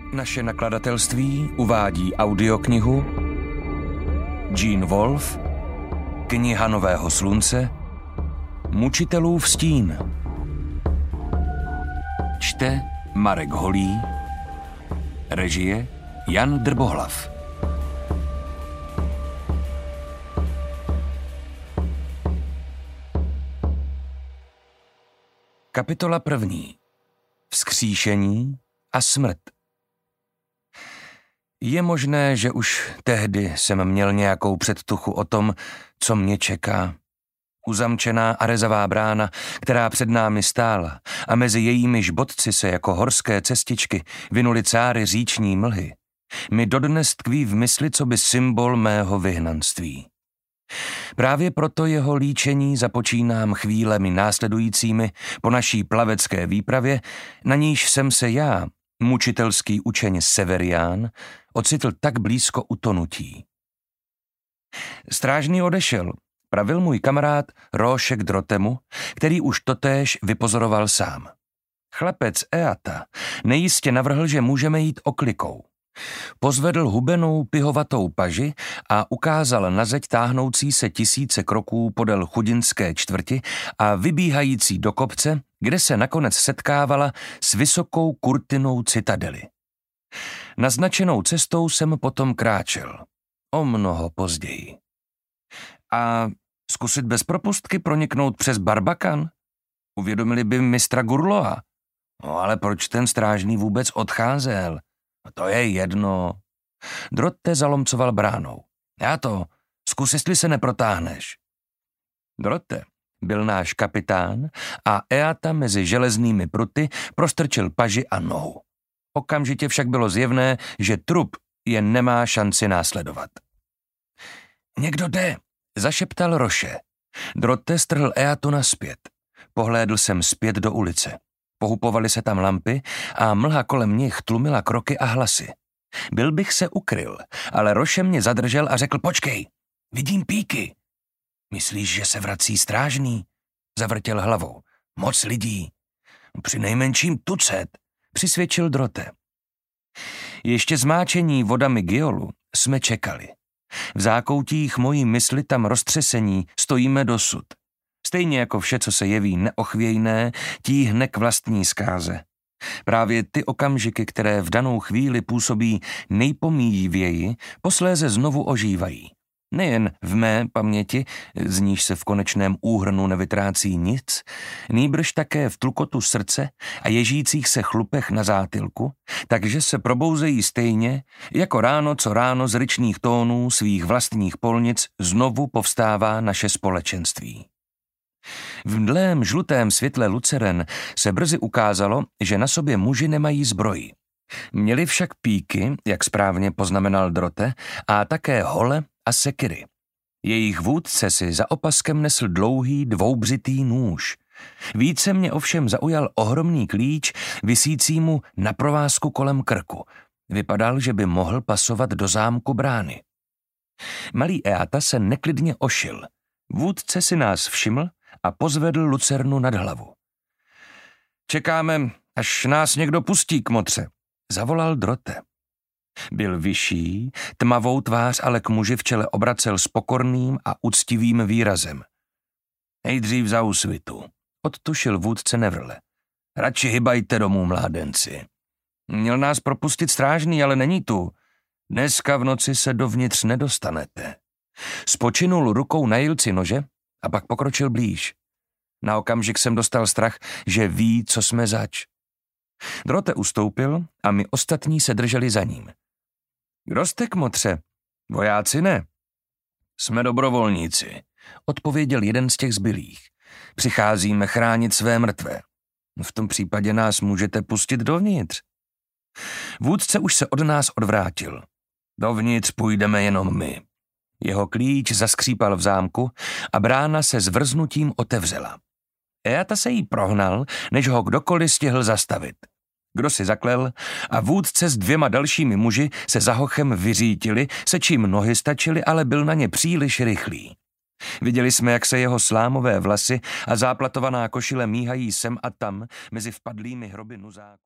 Naše nakladatelství uvádí audioknihu Gene Wolfe, Kniha nového slunce, Mučitelův stín. Čte Marek Holý, režie Jan Drbohlav. Kapitola 1. Vzkříšení a smrt. Je možné, že už tehdy jsem měl nějakou předtuchu o tom, co mě čeká. Uzamčená a rezavá brána, která před námi stála, a mezi jejími žbotci se jako horské cestičky vinuly cáry říční mlhy, mi dodnes tkví v mysli coby symbol mého vyhnanství. Právě proto jeho líčení započínám chvílemi následujícími po naší plavecké výpravě, na níž jsem se já, mučitelský učeň Severián, ocitl tak blízko utonutí. Strážný odešel, pravil můj kamarád Róšek Drotemu, který už totéž vypozoroval sám. Chlapec Eata nejistě navrhl, že můžeme jít oklikou. Pozvedl hubenou pihovatou paži a ukázal na zeď táhnoucí se tisíce kroků podél chudinské čtvrti a vybíhající do kopce, kde se nakonec setkávala s vysokou kurtinou citadely. Naznačenou cestou jsem potom kráčel. O mnoho později. A zkusit bez propustky proniknout přes Barbakan? Uvědomili by mistra Gurloa. No ale proč ten strážný vůbec odcházel? To je jedno. Drotte zalomcoval bránou. Zkus, jestli se neprotáhneš. Drotte byl náš kapitán a Eata mezi železnými pruty prostrčil paži a nohu. Okamžitě však bylo zjevné, že trup je nemá šanci následovat. Někdo jde, zašeptal Roše. Drotte strhl Eatu nazpět. Pohlédl jsem zpět do ulice. Pohupovaly se tam lampy a mlha kolem nich tlumila kroky a hlasy. Byl bych se ukryl, ale Roše mě zadržel a řekl: počkej, vidím píky. Myslíš, že se vrací strážný? Zavrtěl hlavou. Moc lidí. Přinejmenším tucet, přisvědčil Drotte. Ještě zmáčení vodami Giolu jsme čekali. V zákoutích mojí mysli tam roztřesení stojíme dosud. Stejně jako vše, co se jeví neochvějné, tíhne k vlastní zkáze. Právě ty okamžiky, které v danou chvíli působí nejpomíjivěji, posléze znovu ožívají. Nejen v mé paměti, z níž se v konečném úhrnu nevytrácí nic, nýbrž také v tlukotu srdce a ježících se chlupech na zátylku, takže se probouzejí stejně, jako ráno co ráno z ryčných tónů svých vlastních polnic znovu povstává naše společenství. V mdlém žlutém světle luceren se brzy ukázalo, že na sobě muži nemají zbroji. Měli však píky, jak správně poznamenal Drotte, a také hole a sekiry. Jejich vůdce si za opaskem nesl dlouhý dvoubřitý nůž. Více mě ovšem zaujal ohromný klíč visící mu na provázku kolem krku. Vypadal, že by mohl pasovat do zámku brány. Malý Eata se neklidně ošil. Vůdce si nás všiml a pozvedl lucernu nad hlavu. Čekáme, až nás někdo pustí, kmotře, zavolal Drotte. Byl vyšší, tmavou tvář ale k muži v čele obracel s pokorným a uctivým výrazem. Nejdřív za úsvitu, odtušil vůdce nevrle. Radši hybajte domů, mládenci. Měl nás propustit strážný, ale není tu. Dneska v noci se dovnitř nedostanete. Spočinul rukou na jilci nože a pak pokročil blíž. Na okamžik jsem dostal strach, že ví, co jsme zač. Drotte ustoupil a my ostatní se drželi za ním. Kdo jste, kmotře? Vojáci ne. Jsme dobrovolníci, odpověděl jeden z těch zbylých. Přicházíme chránit své mrtvé. V tom případě nás můžete pustit dovnitř. Vůdce už se od nás odvrátil. Dovnitř půjdeme jenom my. Jeho klíč zaskřípal v zámku a brána se zvrznutím otevřela. Eata se jí prohnal, než ho kdokoliv stihl zastavit. Kdo si zaklel a vůdce s 2 dalšími muži se za hochem vyřítili, se čím nohy stačily, ale byl na ně příliš rychlý. Viděli jsme, jak se jeho slámové vlasy a záplatovaná košile míhají sem a tam mezi vpadlými hroby nuzáků.